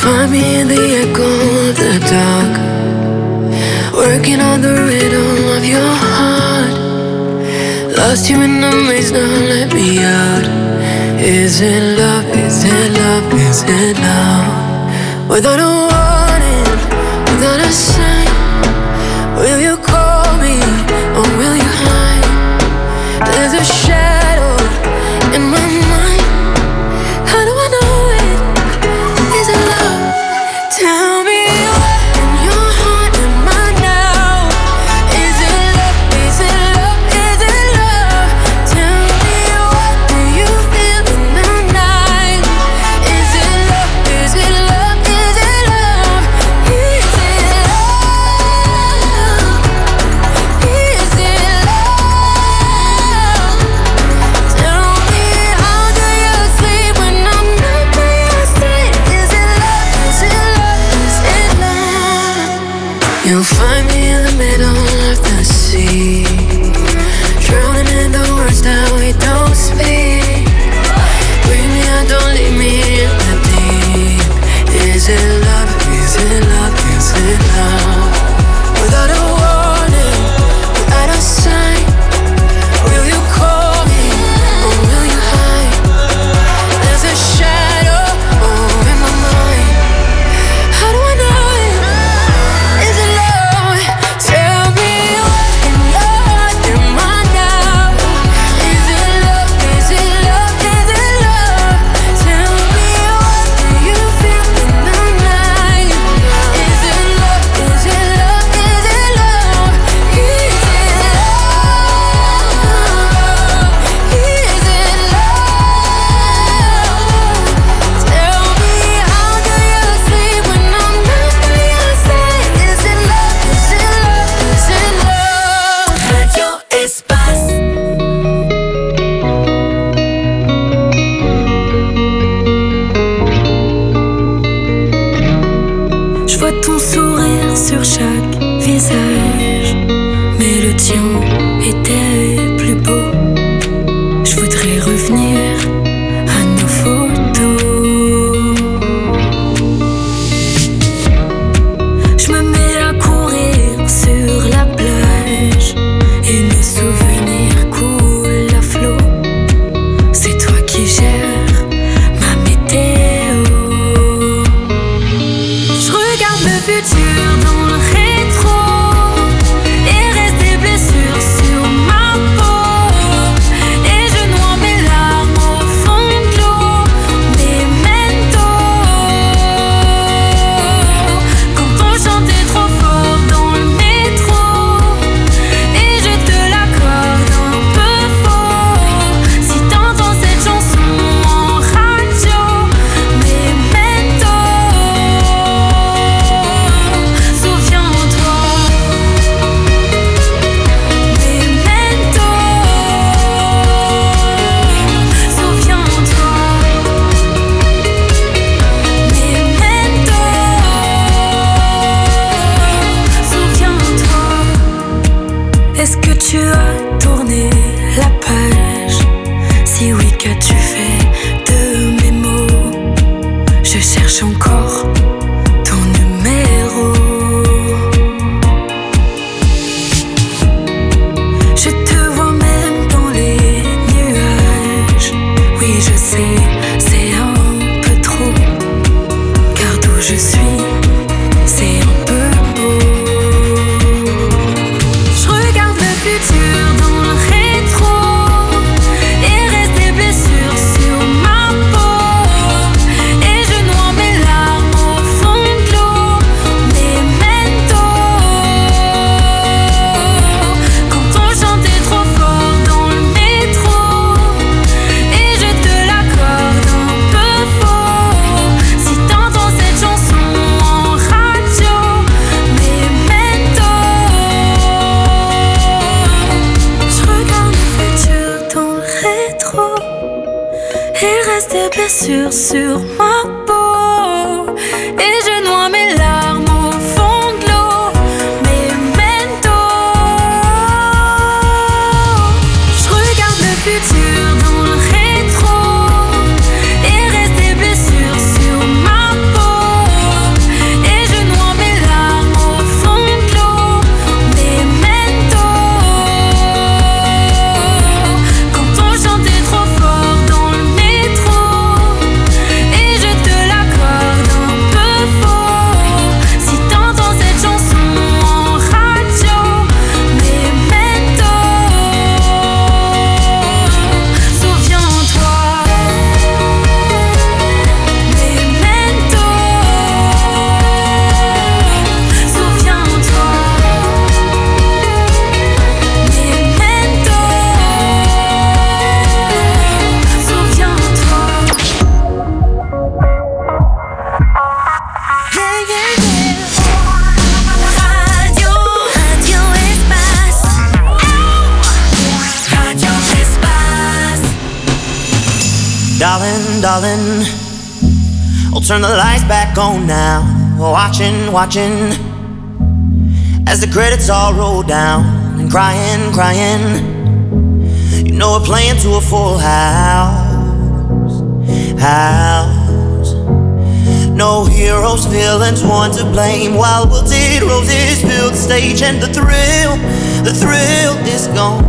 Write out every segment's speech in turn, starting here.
find me in the echo of the dark, working on the rhythm of your heart. Lost you in the maze, now let me out. Is it love, is it love, is it love? Without a warning, without a sign, will you call me or will you hide? There's a shadow in my mind. How do I know it? Is it love? Tell me what in your heart am I now? Is it love? Is it love? Is it love? Tell me what do you feel in the night? Is it love? Is it love? Is it love? Is it love? Is it love? Tell me how do you sleep when I'm not by your side? Is it love? Is it love? Is it love? You'll find me in the middle of the sea, drowning in the words that we don't speak. Bring me out, don't leave me in the deep. Is it love? Is it love? Is it love? Without a warning, without a sign, will you call me or will you hide? There's a shadow in my mind. How do I know it? Is it love? Tell me what in your heart am I now? Is it love? Is it love? Is it love? Tell me what do you feel in the night? Is it love? Is it love? Is it love? Is it love? Is it love? Tell me how do you sleep when I'm not by your side? Is it love? Is it love? Is it love? Radio Espace. Je vois ton sourire sur chaque visage, mais le tien était plus beau. Je voudrais revenir à nos photos. Je me mets à courir sur la plage et mes souvenirs coulent à flot. C'est toi qui gères ma météo. Je regarde le futur dans le rétro et reste des blessures sur ma peau. Et je noie mes larmes au fond de l'eau. Memento. Quand on chantait trop fort dans le métro, et je te l'accorde un peu faux. Si t'entends cette chanson en radio, Memento. Souviens-toi, Memento. Souviens-toi, Memento. Souviens-toi. Est-ce que tu as tourné la page? Si oui, qu'as-tu fait de mes mots? Je cherche encore ton numéro. Je te vois même dans les nuages. Oui, je sais, c'est un peu trop. Car d'où je suis, c'est un peu beau. Je regarde le futur dans le rétro et reste des blessures sur ma peau. Et je noie mes larmes au fond de l'eau. Memento. Quand on chantait trop fort dans le métro, et je te l'accorde un peu faux. Si t'entends cette chanson en radio, Memento. Je regarde le futur dans le rétro et reste des blessures sur ma peau. Et je noie mes larmes au fond de l'eau. Memento. Je regarde le futur dans le rétro et reste des blessures sur ma peau. Darling, darling, I'll turn the lights back on now. Watching, watching as the credits all roll down. And crying, crying, you know we're playing to a full house. No heroes, villains, one to blame. While wilted roses fill the stage, and the thrill is gone.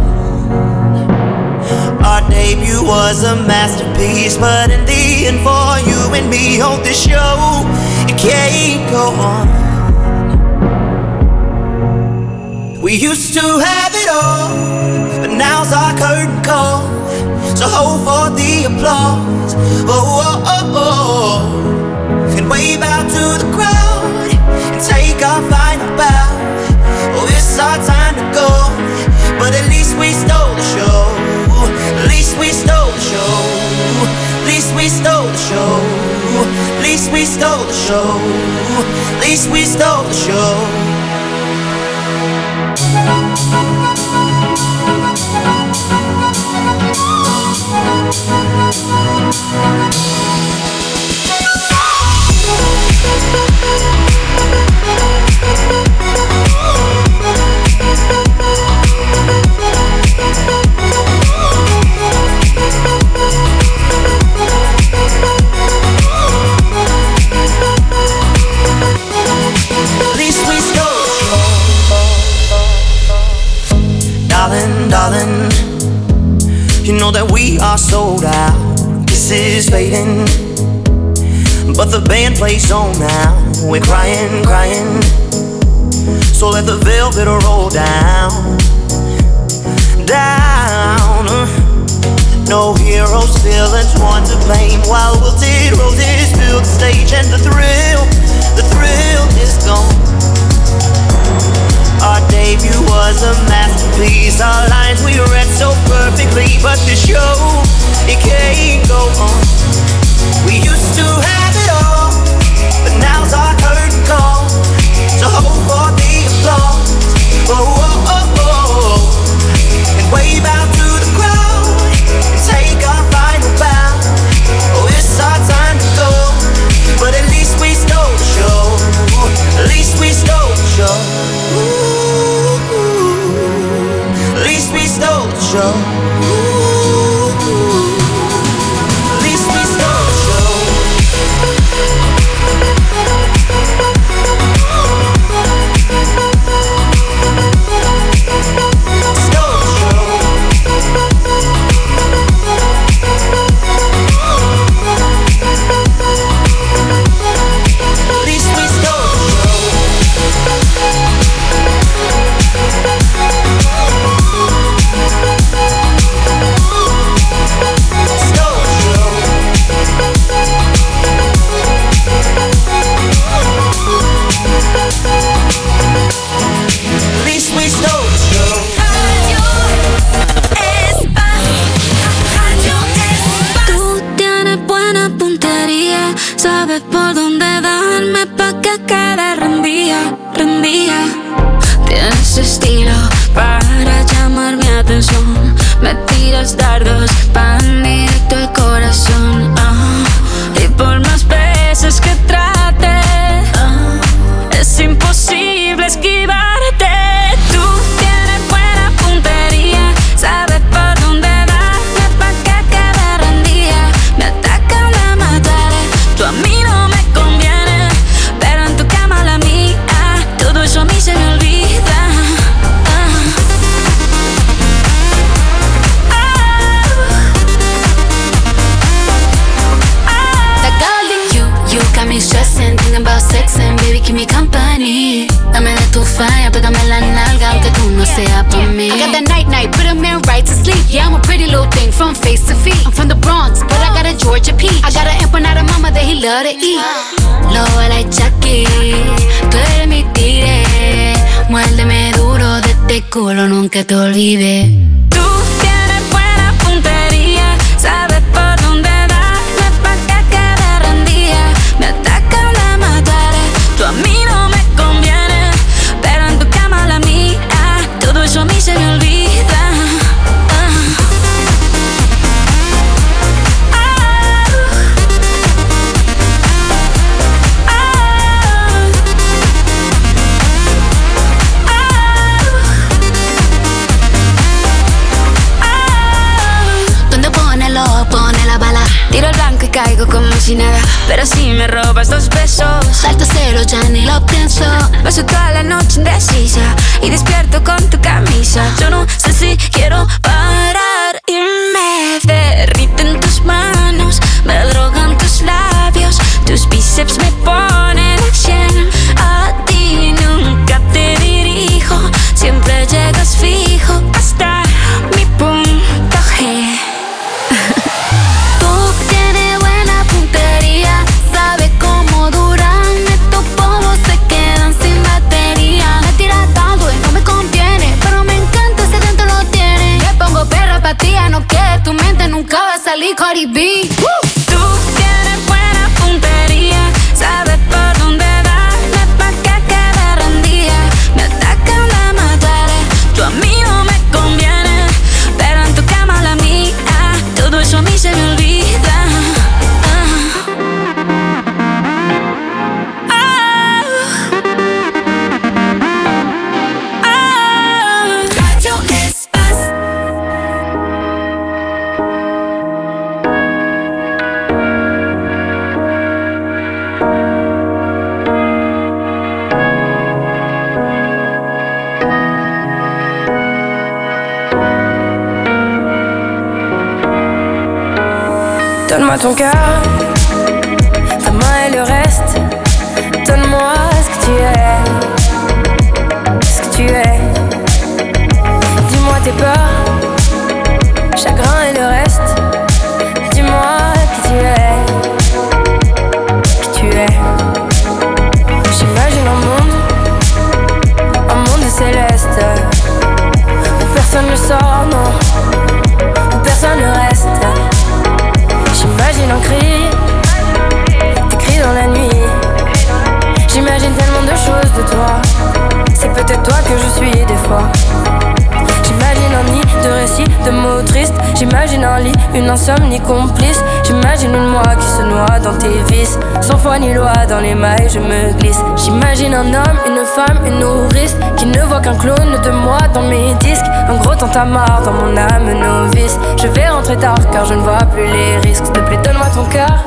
Our debut was a masterpiece, but in the end, for you and me, hold this show, it can't go on. We used to have it all, but now's our curtain call. So hold for the applause, oh, oh, oh, oh. And wave out to the crowd and take our final bow. Oh, it's our time to go, but at least we stole the show. At least we stole the show. At least we stole the show. At least we stole the show. At least we stole the show. Darling, you know that we are sold out. This is fading, but the band plays on now. We're crying, crying, so let the velvet roll down. No heroes, villains, one to blame. While wilted roses fill the stage, and the thrill is gone. Our debut was a masterpiece. Our lines we read so perfectly, but the show, it can't go on. We used to have it all, but now's our curtain call. So hold for the applause, oh, oh, oh, oh. And wave out to the crowd and take our final bow. Oh, it's our time to go, but at least we stole the show. At least we stole the show. At least we stole the show. At least we stole the show. Stole the show. At least we stole the show. Sabes por dónde darme pa' que quede rendida. Tienes estilo para llamar mi atención. Me tiras dardos pan directo al corazón. Y por más veces que trate, es imposible esquivarte. Tú tienes buena puntería, sabes por dónde darme pa' que quede rendida. Me atacan, la mataré. Tú a mí no me conviene, pero en tu cama la mía, todo eso a mí se me olvida. You got me stressing, thinking about sexing, baby, keep me company. Dame de tu falla, pégame la nalga, aunque tú no seas por mí. I got that night, put a man right to sleep. Yeah, I'm a pretty little thing from face to feet. I'm from the Bronx, but I got a Georgia peach. I got an empanada mama that he love to eat. Lobo like Chucky, tú eres mi tigre. Muérdeme duro de este culo, nunca te olvides. Tú tienes buena puntería, sabes por dónde darme pa' que quede rendida. Me atacan, la mataré. Tú a mí no me conviene, pero en tu cama la mía, todo eso a mí se me olvida. caigo como si nada, pero si me robas 2 besos, salto cero, ya ni lo pienso. Paso toda la noche indecisa y despierto con tu camisa. Yo no sé si quiero parar y me derriten tus manos, me drogan tus labios, tus bíceps me ponen a 100. A ti nunca te dirijo, siempre llegas fijo hasta mi punto G. Tú tienes buena puntería, sabes cómo duran estos polvos, se quedan sin batería. Me tiras tanto y no me conviene, pero me encanta ese dentro lo tiene. Le pongo perra pa' ti, no que tu mente nunca va a salir Cardi B. Tú tienes buena puntería, sabes por dónde darme pa' que quede rendida. Me atacan de mataré, tú a mí no me conviene, pero en tu cama la mía, todo eso a mí se me olvida. Radio Espace. Donne-moi ton cœur, ta main et le reste. Donne-moi ce que tu es, ce que tu es. Dis-moi tes peurs, chagrin et le reste. Dis-moi qui tu es, qui tu es. J'imagine un monde céleste, où personne ne sort, non, où personne ne reste. J'imagine un cri, des cris dans la nuit. J'imagine tellement de choses de toi. C'est peut-être toi que je suis des fois. J'imagine un nid de récits, de mots tristes. J'imagine un lit, une insomnie complice. J'imagine une moi qui se noie dans tes vices. Sans foi ni loi, dans les mailles je me glisse. J'imagine un homme, une femme, une nourrice qui ne voit qu'un clone de moi dans mes disques. Un gros tintamarre dans mon âme novice. Je vais rentrer tard car je ne vois plus les risques. S'il te plaît, donne-moi ton cœur.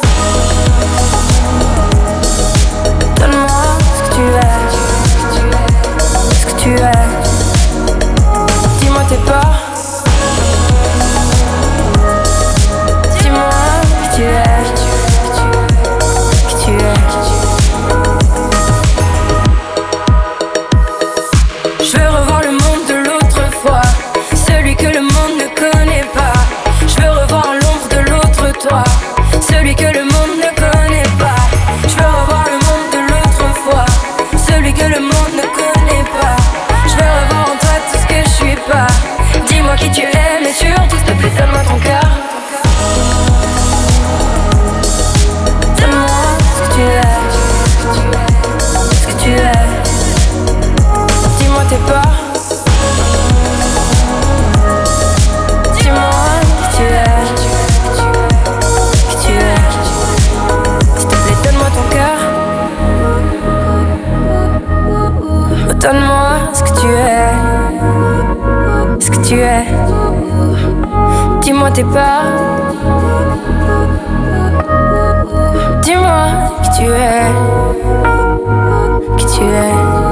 Donne-moi ce que tu es, ce que tu es. Dis-moi tes peurs. Dis-moi qui tu es, qui tu es. Je veux revoir le monde de l'autre fois, celui que le monde ne connaît pas. Je veux revoir l'ombre de l'autre toi, celui que le monde ne connaît pas. Je veux revoir le monde de l'autre fois, celui que le monde ne connaît pas. Je veux revoir en toi tout ce que je suis pas. Dis-moi qui tu es, mais surtout s'il te plaît donne-moi ton cœur. Donne-moi ce que tu es, ce que tu es. Dis-moi tes peurs. Dis-moi qui tu es, qui tu es. S'il te plaît donne-moi ton cœur. Donne-moi ce que tu es, ce que tu es. Dis-moi tes peurs. Dis-moi qui tu es, qui tu es.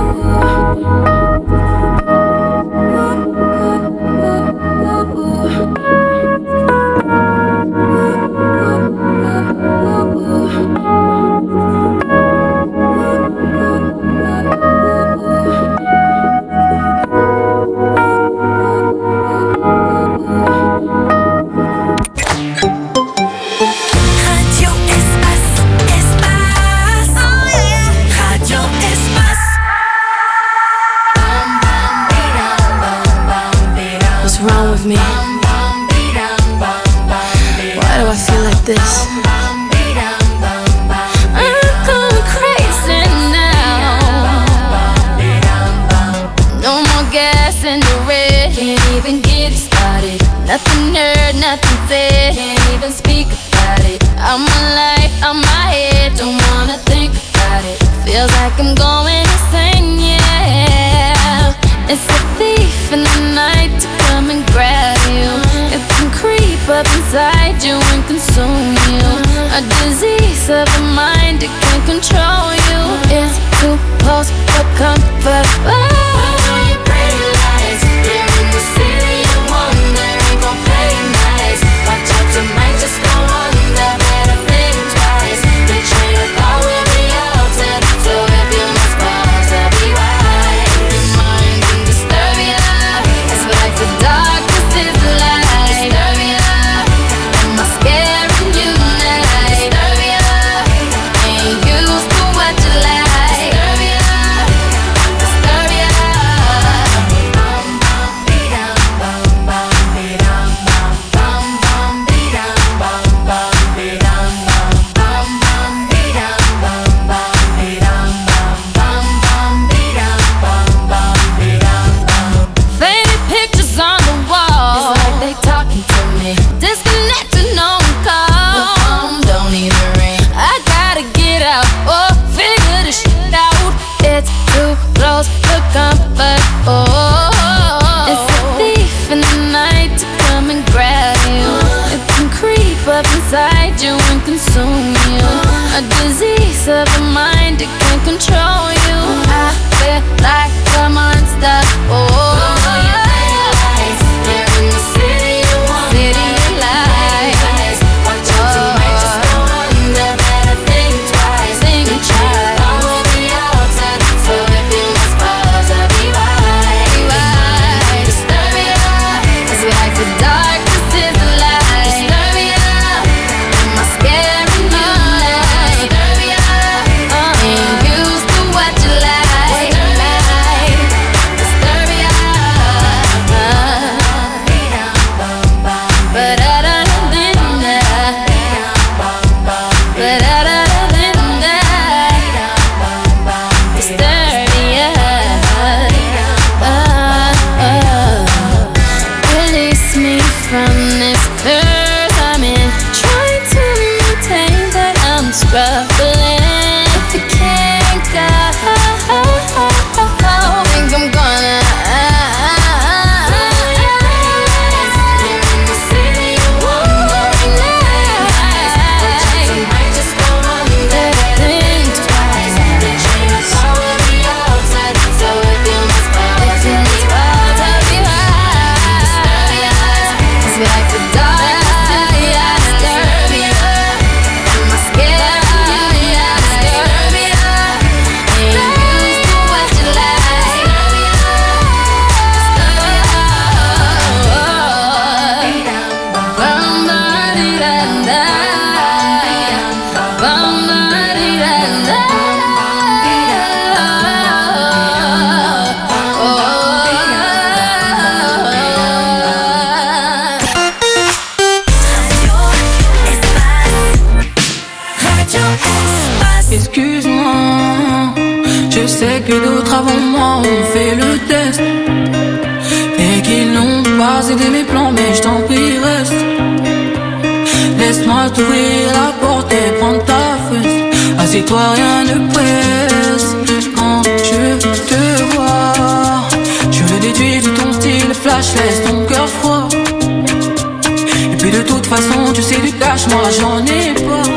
This. I'm going crazy now. No more gas in the red. Can't even get it started. Nothing heard, nothing said. Can't even speak about it. I'm alive, I'm my head. Don't wanna think about it. Feels like I'm going insane, yeah. It's a thief in the night to come and grab you. It can creep up inside you and consume you. disease of the mind, it can control you. It's too close for comfort. Inside you and consume you. A disease of the mind, it can control you. I feel like a monster. You're in the city you want, city of lies. Watch out, you might just go under. Better think twice. Think twice. Come with the outside, so if you must pause, I'll be right. Disturbia is like the darkness is the light. Excuse-moi, je sais que d'autres avant moi ont fait le test et qu'ils n'ont pas aidé mes plans, mais je t'en prie reste. Laisse-moi t'ouvrir la porte et prendre ta fesse. Assieds-toi, rien ne presse. Quand je te vois, je le déduis de ton style flash, laisse ton cœur froid. Et puis de toute façon, tu sais du cash, moi j'en ai pas.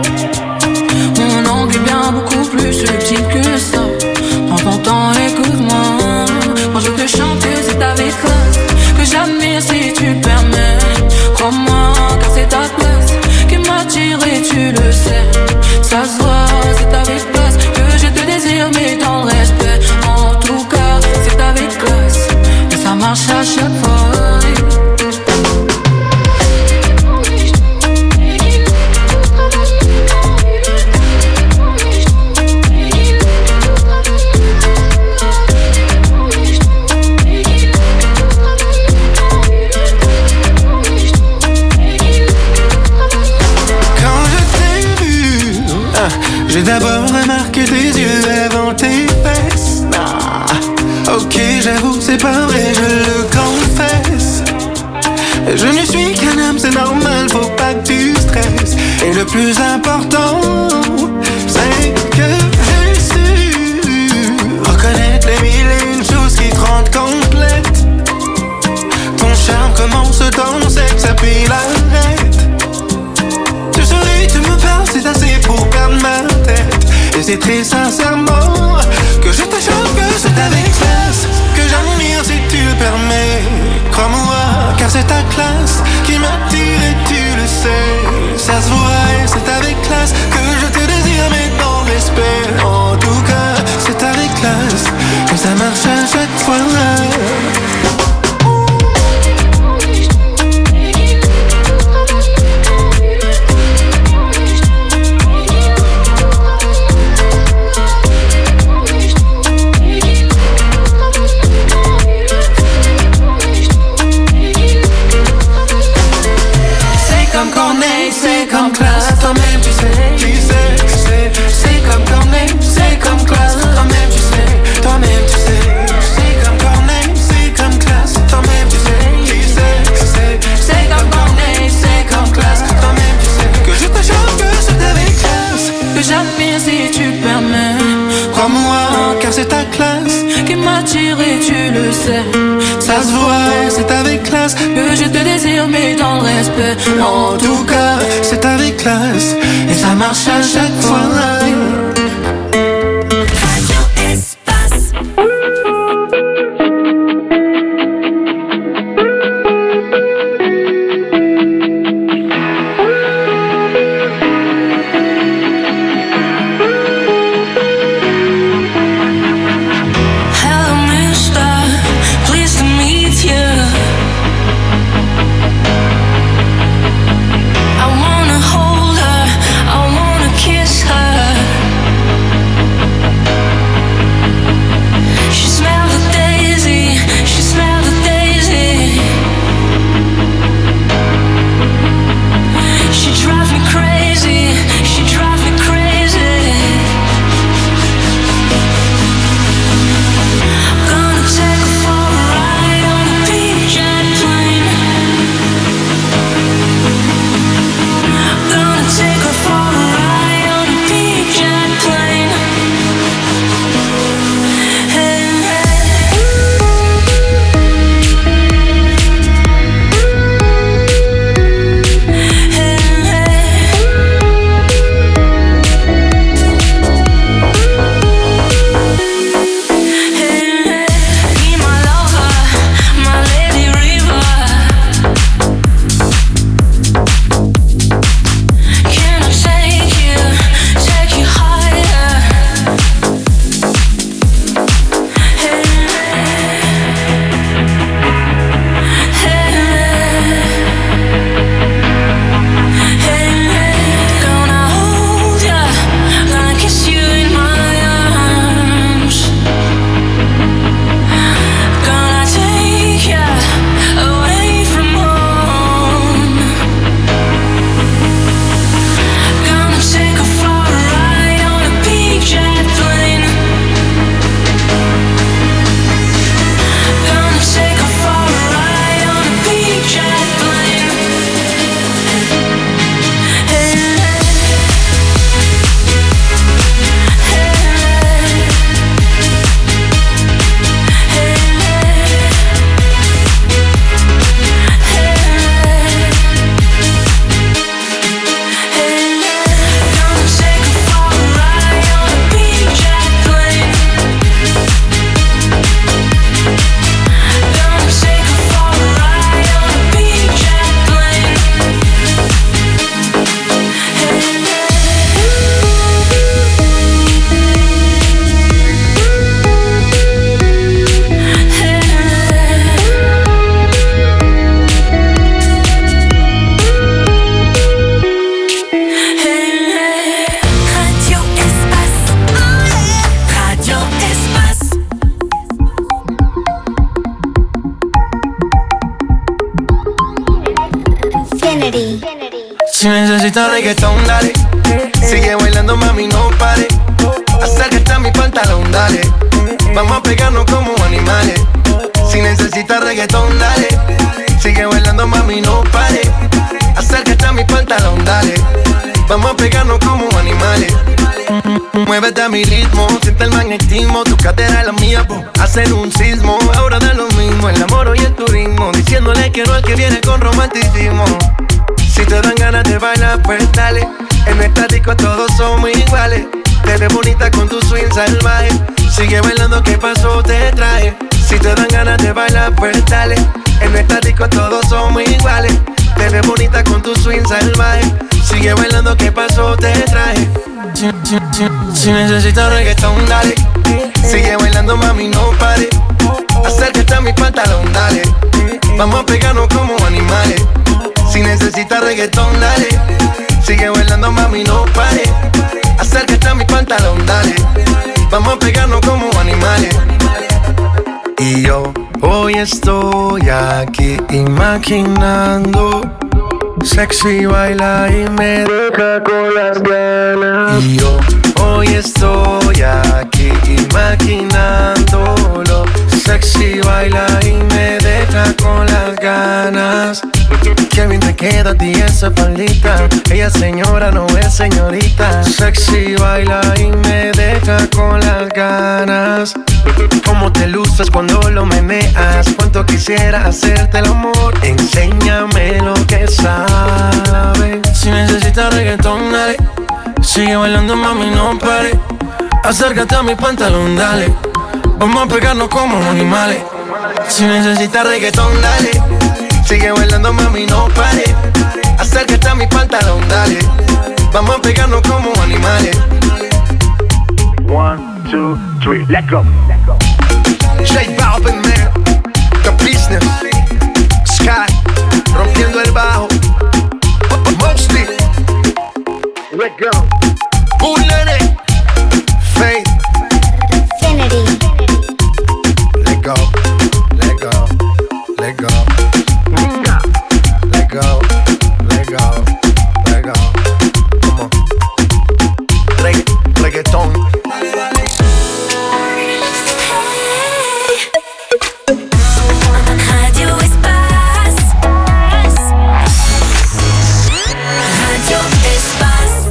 Mon angle est bien beaucoup plus subtil que ça. Prends ton temps, écoute-moi. Quand je te chante, c'est avec classe que j'admire si tu permets. Crois-moi, car c'est ta place qui m'attire et tu le sais. Ça se voit, c'est avec classe que je te désire, mais dans le respect. En tout cas, c'est avec classe et ça marche à chaque fois. J'ai d'abord remarqué tes yeux avant tes fesses. Ok, j'avoue, c'est pas vrai, je le confesse. Je ne suis qu'un homme, c'est normal, faut pas que tu stresses. Et le plus important, c'est que j'ai su reconnaître les mille et une choses qui te rendent complète. Ton charme commence dans le sexe, puis l'arrête. Tu souris, tu me parles, c'est et sincèrement que je te chante que c'est avec classe que j'admire si tu le permets. Crois-moi, car c'est ta classe qui m'attire et tu le sais. Ça se voit et c'est avec classe que je te désire, mais dans le respect. En tout cas, c'est avec classe que ça marche à chaque fois. C'est comme classe, toi-même tu sais. C'est comme Corneille, c'est comme classe, toi-même tu sais. Toi-même tu sais. C'est comme Corneille, c'est comme classe, toi-même tu sais. C'est comme Corneille, c'est comme classe, toi-même tu sais. Que je te chante que c'est avec classe que j'admire si tu permets. Crois-moi, car c'est ta classe qui m'attire et tu le sais. Ça se voit, c'est avec classe que je te désire, mais dans le respect. En tout cas, c'est avec classe et ça marche à chaque fois. Radio Espace. Si necesitas reggaetón, dale. Sigue bailando, mami, no pare. Acércate a mi pantalón, dale. Vamos a pegarnos como animales. Si necesitas reggaetón, dale. Sigue bailando, mami, no pare. Acércate a mi pantalón, dale. Vamos a pegarnos como animales. Muévete a mi ritmo, siente el magnetismo. Tu cadera es la mía, hacen un sismo. Ahora da lo mismo, el amor y el turismo. Diciéndole que no al que viene con romanticismo. Si te dan ganas de bailar, pues dale. En esta disco todos somos iguales. Te Te ves bonita con tu swing salvaje. Sigue bailando, ¿qué pasó? Te traje. Si te dan ganas de bailar, pues dale. En esta disco todos somos iguales. Te ves bonita con tu swing salvaje. Sigue bailando, ¿qué pasó? Te traje. Si necesitas reggaetón, dale. Sigue bailando, mami, no pare. Acércate a mi pantalón, dale. Vamos a pegarnos como animales. Si necesitas reggaetón, dale. Sigue bailando, mami, no pare. Acércate a mi pantalón, dale. Vamos a pegarnos como animales. Y yo hoy estoy aquí imaginando. Sexy baila y me deja con las ganas. Y yo hoy estoy aquí imaginándolo. Sexy baila y me deja con las ganas. Qué bien te queda a ti esa faldita. Ella señora, no es señorita. Sexy baila y me deja con las ganas. Cómo te luces cuando lo meneas. Cuánto quisiera hacerte el amor. Enséñame lo que sabes. Si necesitas reggaetón, dale. Sigue bailando, mami, no pare. Acércate a mi pantalón, dale. Vamos a pegarnos como animales. Si necesitas reggaetón, dale. Sigue bailando, mami, no pare. Acércate a mi pantalón, dale. Vamos a pegarnos como animales. 1, 2, 3, let's go. J Balvin, man, The Business, Sky, rompiendo el bajo. Mostly, let's go. Bullet, Faith, Infinity. Let go, let go, let go. Let go, let go, let go. Come on. Reggaeton. Radio Espace. Radio Espace.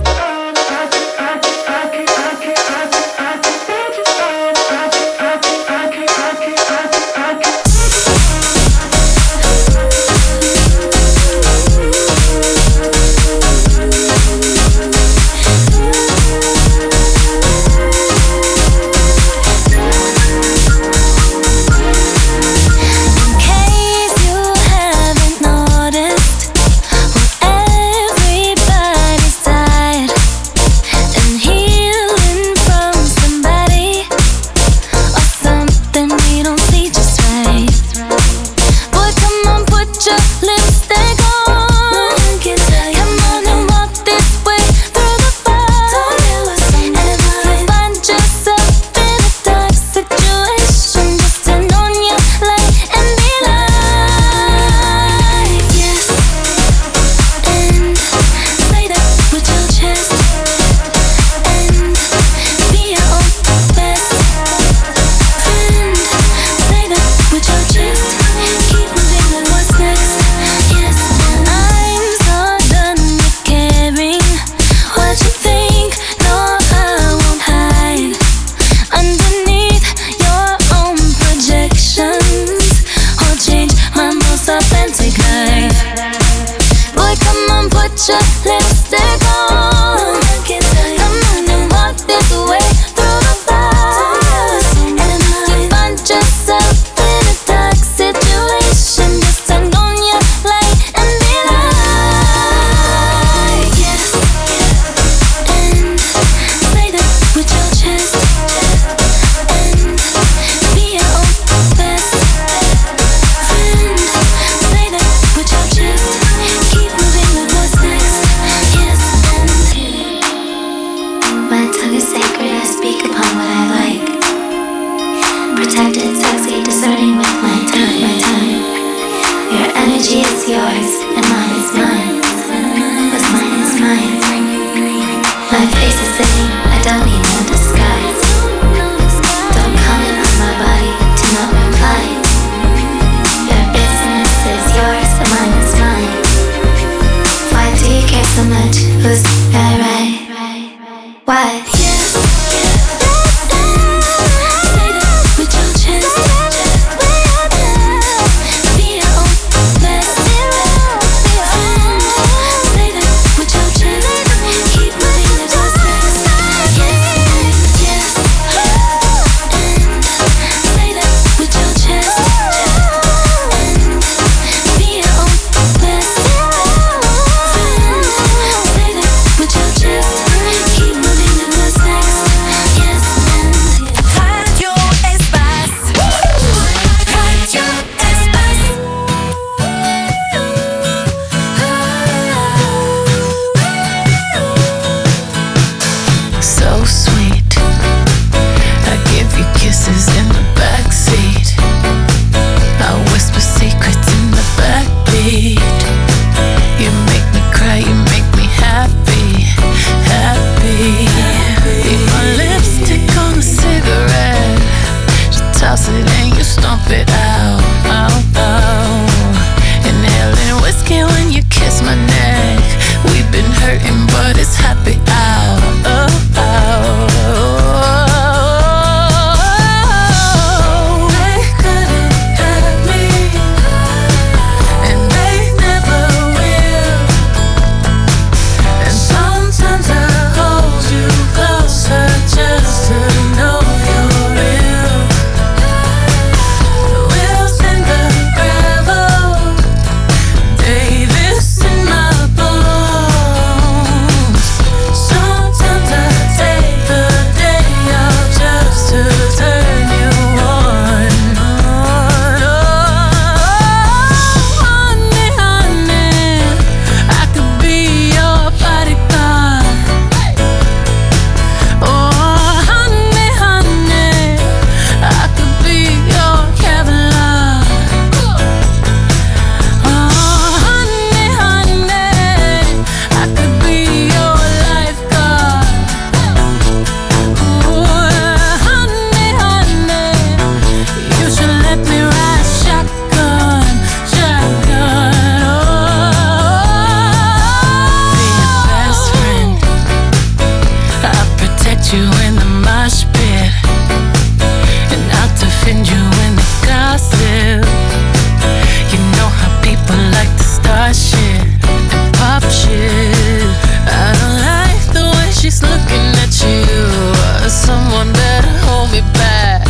you in the mosh pit and I'll defend you in the gossip. You know how people like to start shit and pop shit. I don't like the way she's looking at you. Someone better hold me back.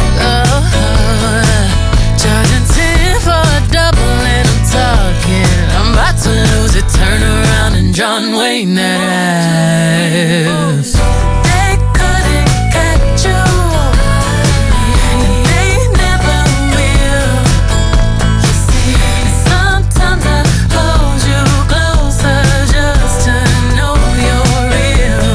Charging 10 for a double and I'm talking. I'm about to lose it. Turn around and John Wayne that ass. They couldn't catch you, and they never will. And sometimes I hold you closer just to know you're real.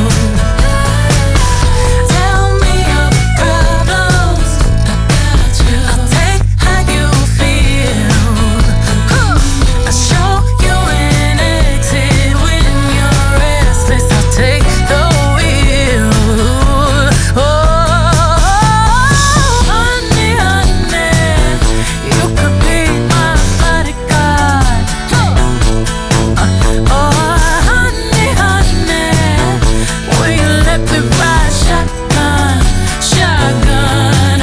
Tell me your problems, I got you. I'll take how you feel. I'll show you an exit when you're restless. I'll take the wheel. Oh, honey, honey, you could be my bodyguard. Oh, honey, honey, will you let me ride shotgun, shotgun?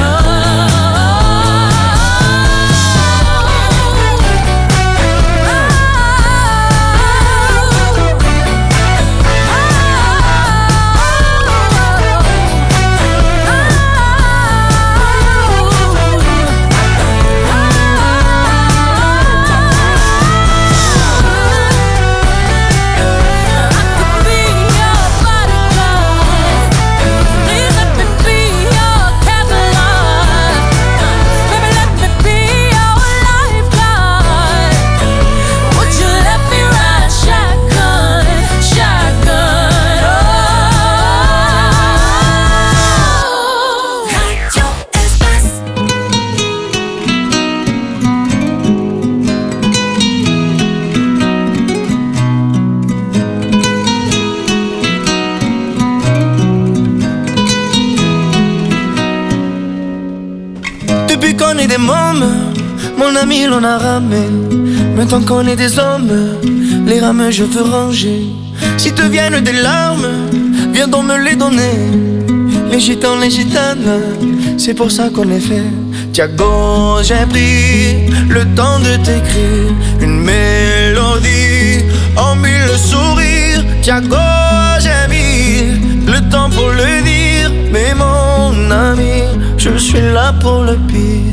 Depuis qu'on est des mômes, mon ami l'on a ramé. Maintenant qu'on est des hommes, les rames je veux ranger. Si te viennent des larmes, viens donc me les donner. Les gitans, les gitanes, c'est pour ça qu'on est fait. Thiago, j'ai pris le temps de t'écrire une mélodie en mille sourires. Thiago, j'ai mis le temps pour le dire. Mais mon ami, je suis là pour le pire.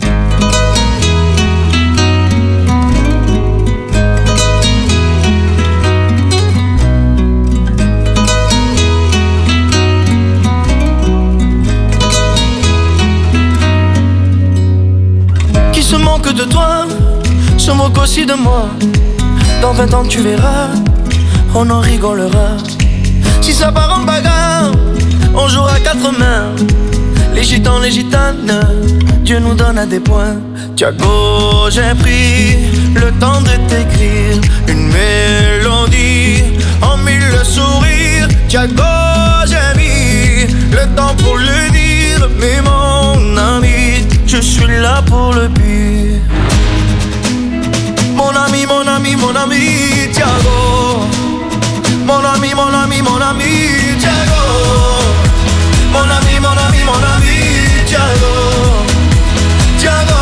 Qui se moque de toi, se moque aussi de moi. Dans 20 ans tu verras, on en rigolera. Si ça part en bagarre, on jouera à 4 mains. Les gitans, les gitanes, Dieu nous donne à des points. Thiago, j'ai pris le temps de t'écrire une mélodie en mille sourires. Thiago, j'ai mis le temps pour le dire. Mais mon ami, je suis là pour le pire. Mon ami, mon ami, mon ami, Thiago. Mon ami, mon ami, mon ami, Thiago. Mon ami, mon ami, mon ami, Thiago. Thiago.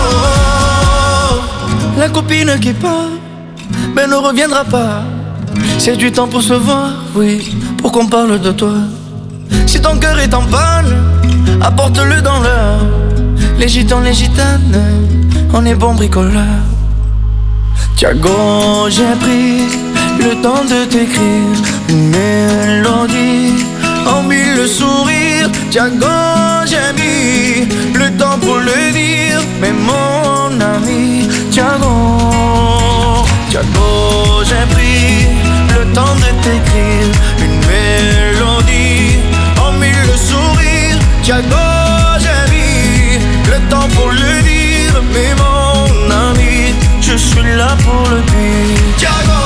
La copine qui part, ben ne reviendra pas. C'est du temps pour se voir, oui, pour qu'on parle de toi. Si ton cœur est en panne, apporte-le dans l'heure. Les gitans, les gitanes, on est bons bricoleurs. Thiago, j'ai pris le temps de t'écrire une mélodie en mille sourires. Thiago, j'ai mis le temps pour le dire. Mais mon ami, Thiago, Thiago, j'ai pris le temps de t'écrire une mélodie en mille sourires. Thiago, j'ai mis le temps pour le dire. Mais mon ami, je suis là pour le pire. Thiago.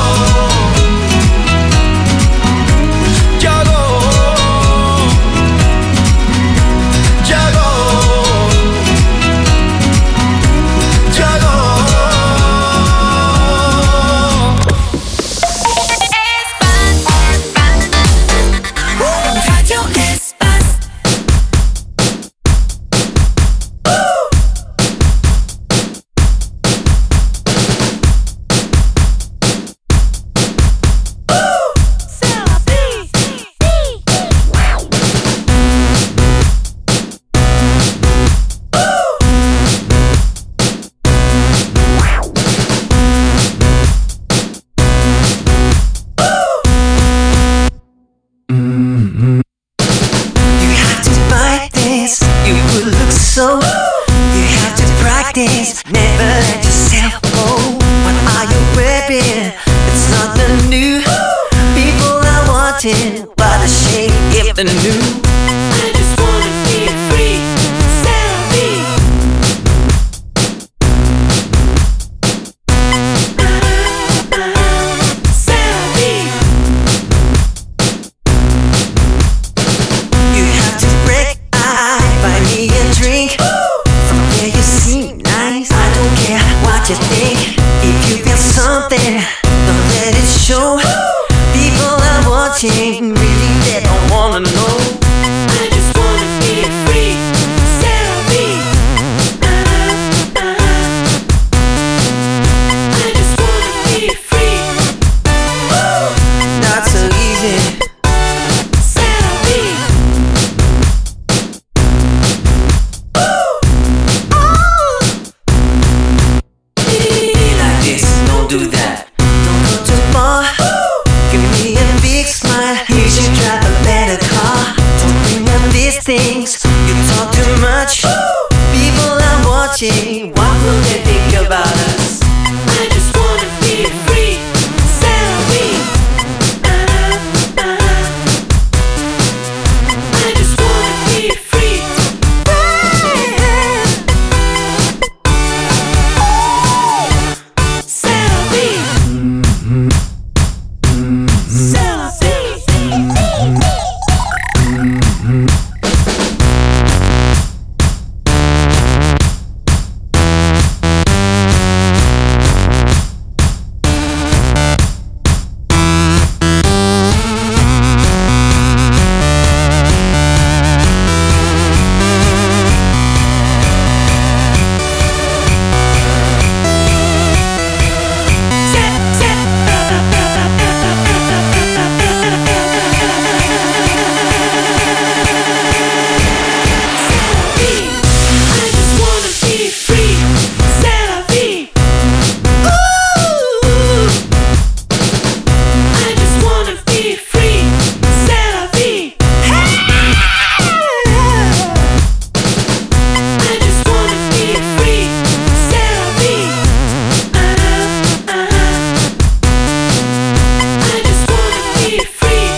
something new. I just wanna be free, c'est la vie. C'est la vie. You have to break, buy me a drink. From here you seem nice, I don't care what you think. If you feel something, don't let it show. People are watching, really they don't wanna know. I just wanna be free, c'est la vie. I just wanna be free. Not so easy. C'est la vie. Be like this, don't do that. Don't go too far. Give me a big smile. You should drive a better car. Don't bring up these things. You talk too much. People are watching. What will they think about us? I just wanna be free, c'est la vie. I just wanna be free. C'est la vie. C'est la vie. I just wanna be free, c'est la vie. I just wanna be free, c'est la vie. I just wanna be free, c'est la vie. I just wanna be free.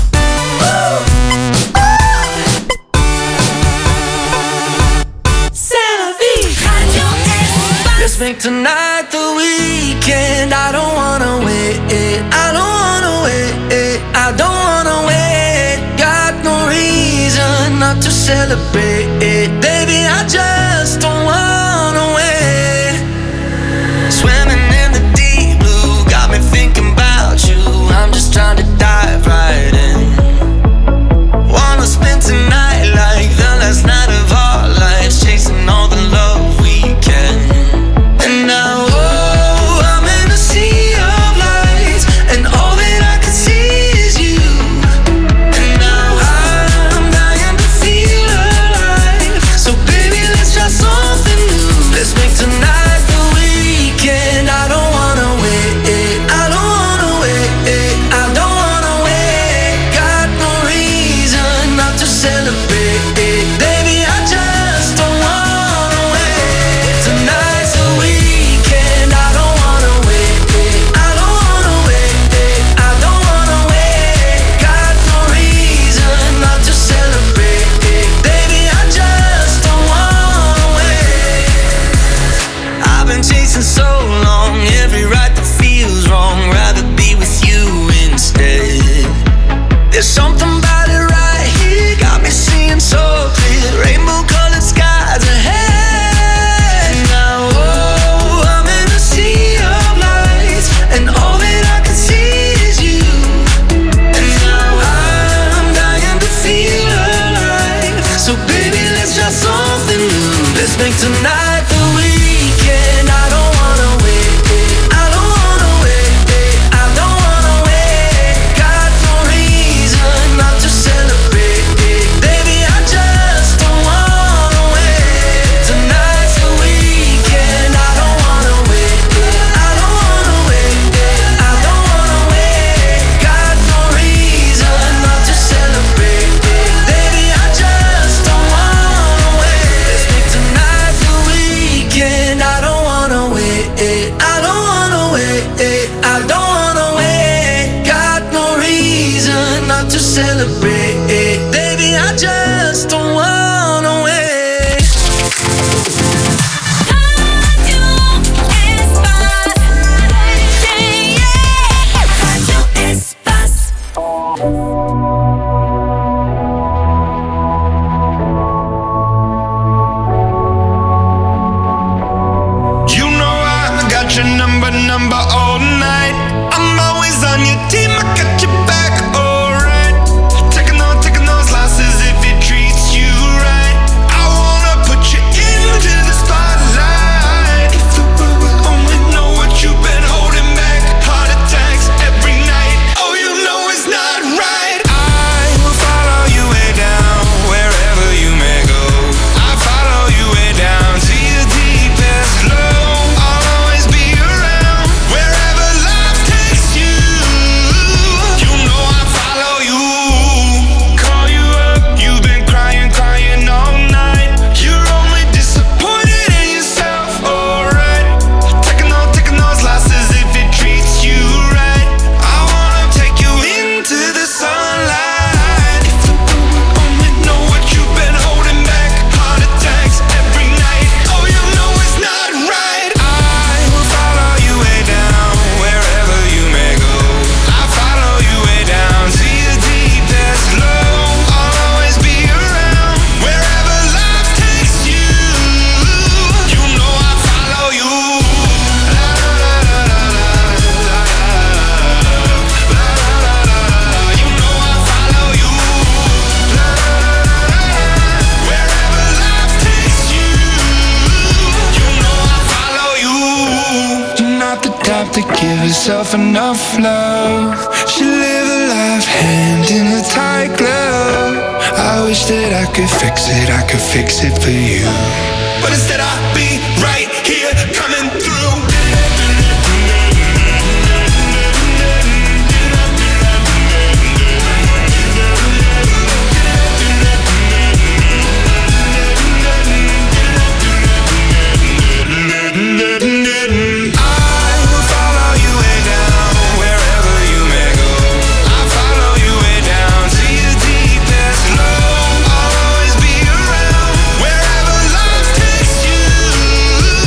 C'est la vie. Let's make tonight the weekend. I don't wanna wait. I don't wanna wait. I don't wanna wait. Got no reason not to celebrate. Baby, I just don't wanna wait. Swimming in the deep blue got me thinking about you. I'm just trying to dive right in. Wanna spend tonight like the last night of our lives, chasing all the love we can. And now, oh, I'm in a sea of lights, and all that I can see is you. And now I'm dying to feel alive. So baby, let's try something new. Let's make tonight the weekend. I don't wanna wait. I don't wanna wait. I don't wanna wait. Got no reason not to celebrate. Baby, I just don't wanna wait. Tonight's the weekend. I don't wanna wait. I don't wanna wait. I don't wanna wait. Got no reason not to celebrate. Baby, I just don't wanna wait. I've been chasing so long, every right that feels wrong. Rather be with you instead. There's something about it right here, got me singing remember all night. I'm always on your team, I got your back, alright. Taking those losses if it treats you right. I wanna put you into the spotlight. If the world would only know what you've been holding back. Heart attacks every night. Oh, you know it's not right. I will follow you way down, wherever you may go. I follow you way down to your deepest low. I'll always be around, wherever life takes you. You know I follow you. Call you up, you've been crying all night. You're only disappointed in yourself, alright. Taking those losses if it treats you right. I wanna take you into the sunlight. If the world would only know what you've been holding back. Heart attacks every night. Oh, you know it's not right. I will follow you way down, wherever you may go. I follow you way down to your deepest low. I'll always be around, wherever life takes you. You know I follow you. La la la la la la la la la. You know I follow you. La la la la. Wherever life takes you. You know I follow you. You're not the type to give yourself enough love. She live a life hand in a tight glove. I wish that I could fix it for you. But instead I'll be right here coming through. I will follow you way down, wherever you may go. I follow you way down to your deepest low. I'll always be around, wherever life takes you.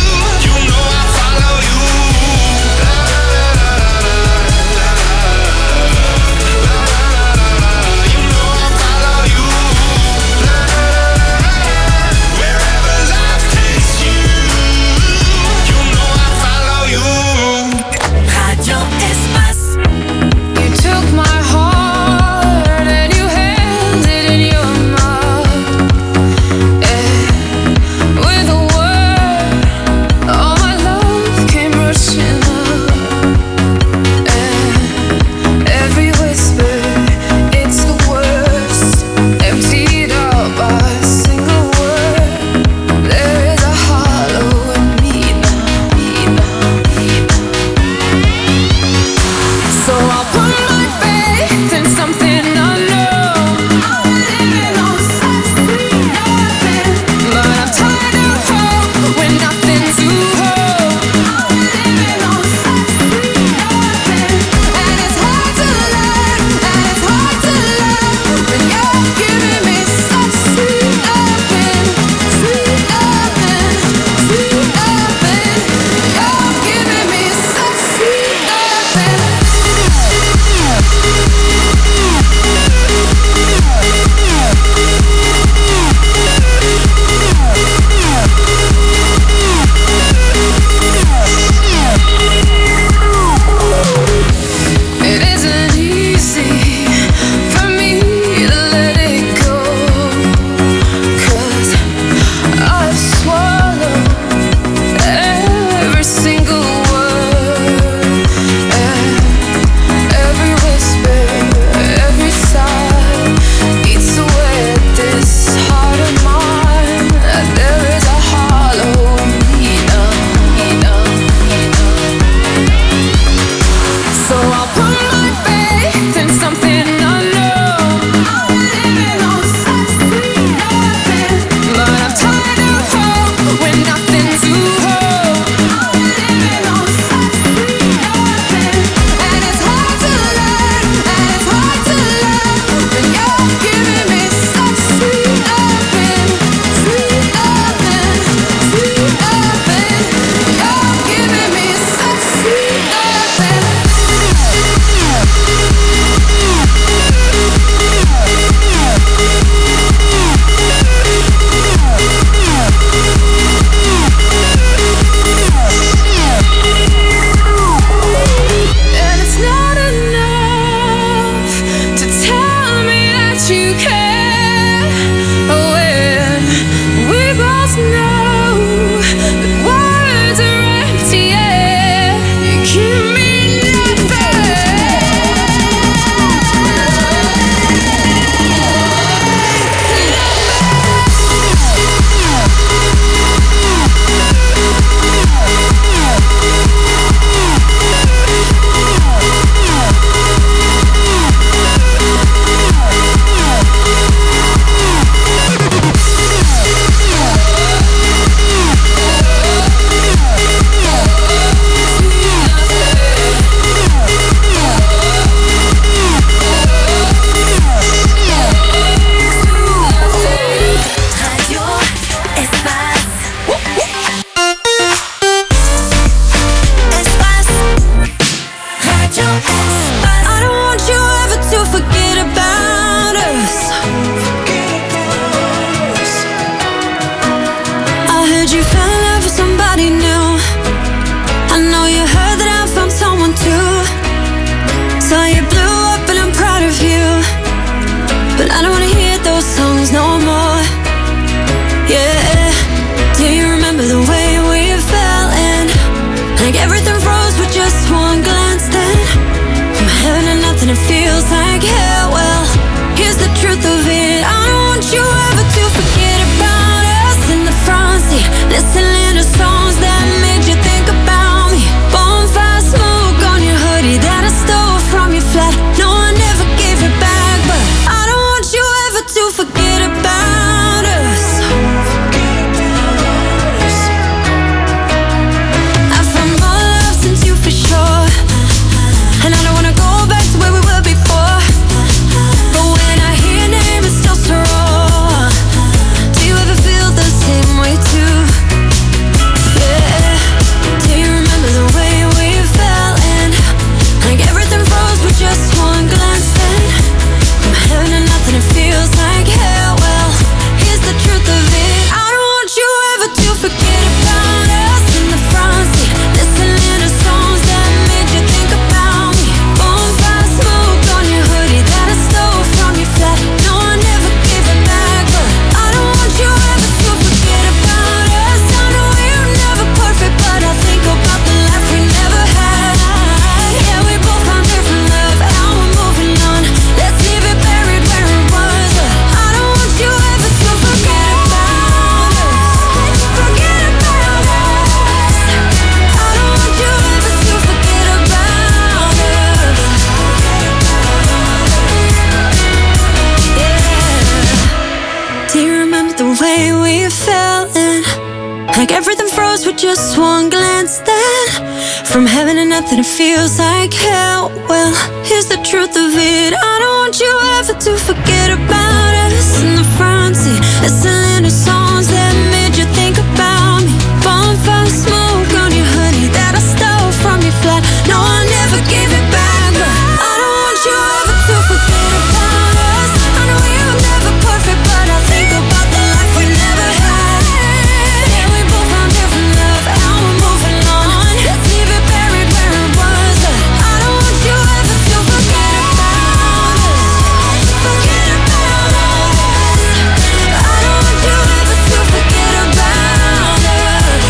way we fell in. Like everything froze with just one glance. Then from heaven to nothing it feels like hell. Well, here's the truth of it. I don't want you ever to forget about us. In the front seat, listening to songs that made you think about me. Bonfire smoke on your hoodie that I stole from your flat. No, I never gave it back, but I don't want you ever to forget about us. I know we were never perfect, but I think about the life we never had. Yeah, we both found different love, now we're moving on. Let's leave it buried where it was, but I don't want you ever to forget about us. Forget about us. I don't want you ever to forget about us.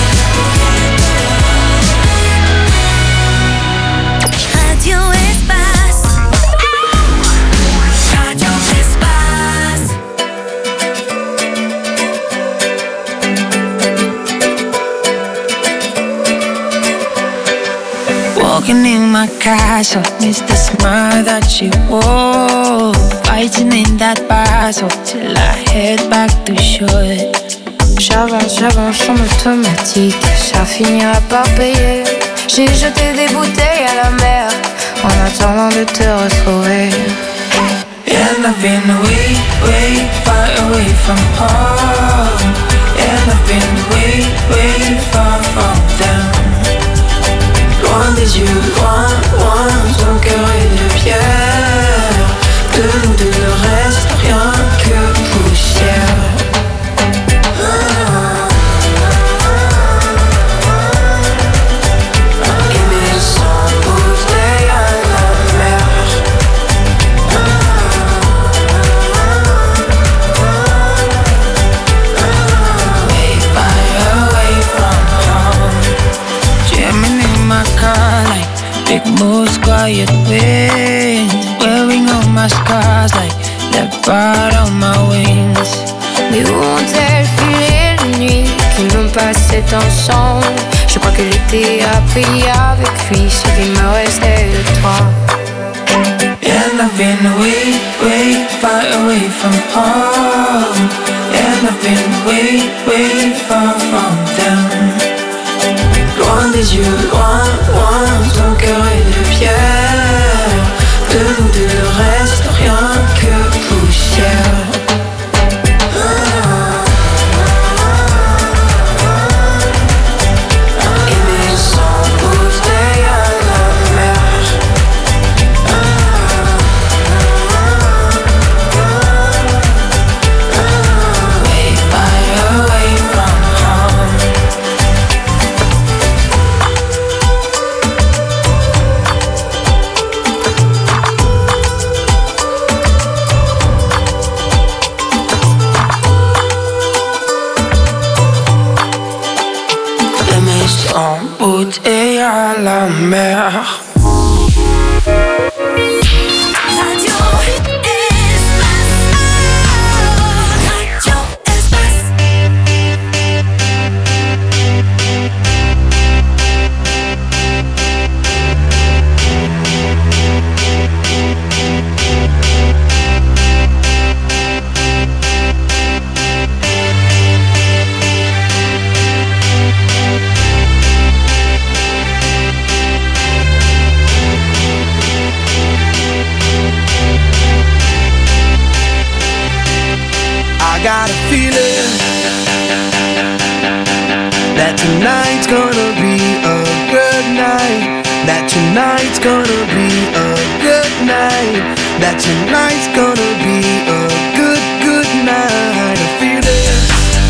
Radio Espace. Radio Espace. Walking in my castle, miss the smile that she wore. Fighting in that battle till I head back to shore. J'avance en automatique, ça finira par payer. J'ai jeté des bouteilles à la mer en attendant de te retrouver. And I've been way, way far away from home. And I've been way, way far from them. Loin des yeux, loin, ton cœur est de pierre. De nous deux ne reste rien que poussière. Aimer sans bouteille à la mer. Way far away from home. Jamming in my car like big moves, quiet winds. Wearing all my scars like leopard on my wings. Mais où ont-elles filé les nuits qu'ils n'ont passées ensemble? Je crois que l'été a pris avec lui ce qu'il me restait de toi. And I've been way, way far away from home. And I've been way, way far from them. Loin des yeux, loin, ton cœur est de pierre. De nous deux ne reste rien que poussière. Aimer sans bouteille à la mer. Way far away from home. Aimer sans bouteille à la mer. Radio Espace. Radio Espace. I got a feeling that tonight's gonna be a good night. That tonight's gonna be a good night. That tonight's gonna be a good night. I feel it.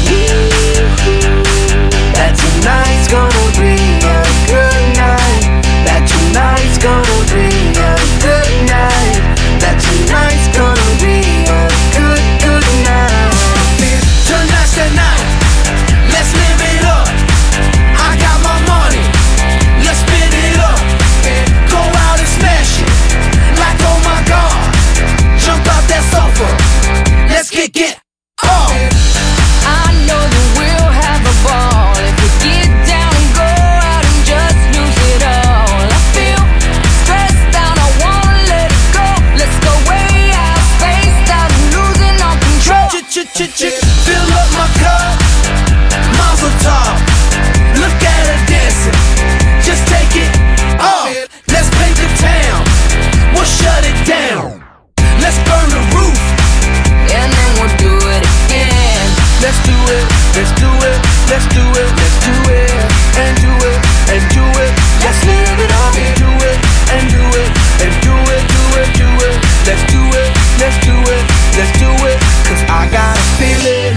That tonight's gonna be a good night. That tonight's gonna be a good night. That tonight's gonna be a good night. Tonight's the night. Let's live it up. I got my money. Let's spin it up. Go out and smash it. Like oh my God. Jump out that sofa. Let's kick it off. I know that we'll have a ball if we get down and go out and just lose it all. I feel stressed out, I wanna let it go. Let's go way out, spaced out, and losing all control. Fill up my cup, Mazel tov. Look at her dancing, just take it off. Let's paint the town, we'll shut it down. Let's burn the roof, and then we'll do it again. Let's do it, let's do it, let's do it, let's do it, and do it, and do it. Let's live it up and do it, and do it, and do it, do it, do it. Let's do it, let's do it, let's do it. Cause I got a feeling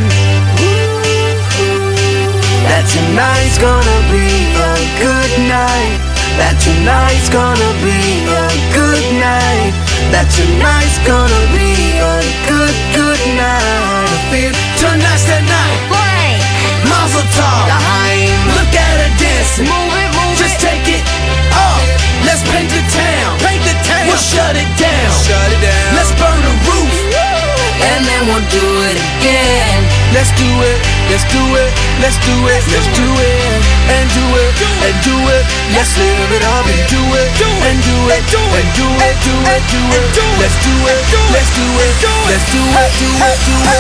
that tonight's gonna be a good night. That tonight's gonna be a good night. That tonight's gonna be a good, good night. I feel tonight's that night. Mazel tov. Look at her dancing. Move it, just take it off. Let's paint the town. We'll shut it down. Let's burn the roof, and then we'll do it again. Let's do it, let's do it, let's do it, let's do it, and do it, and do it. Let's live it up and do it, and do it, and do it, do it, do it. Let's do it, let's do it, let's do it, do it, do it.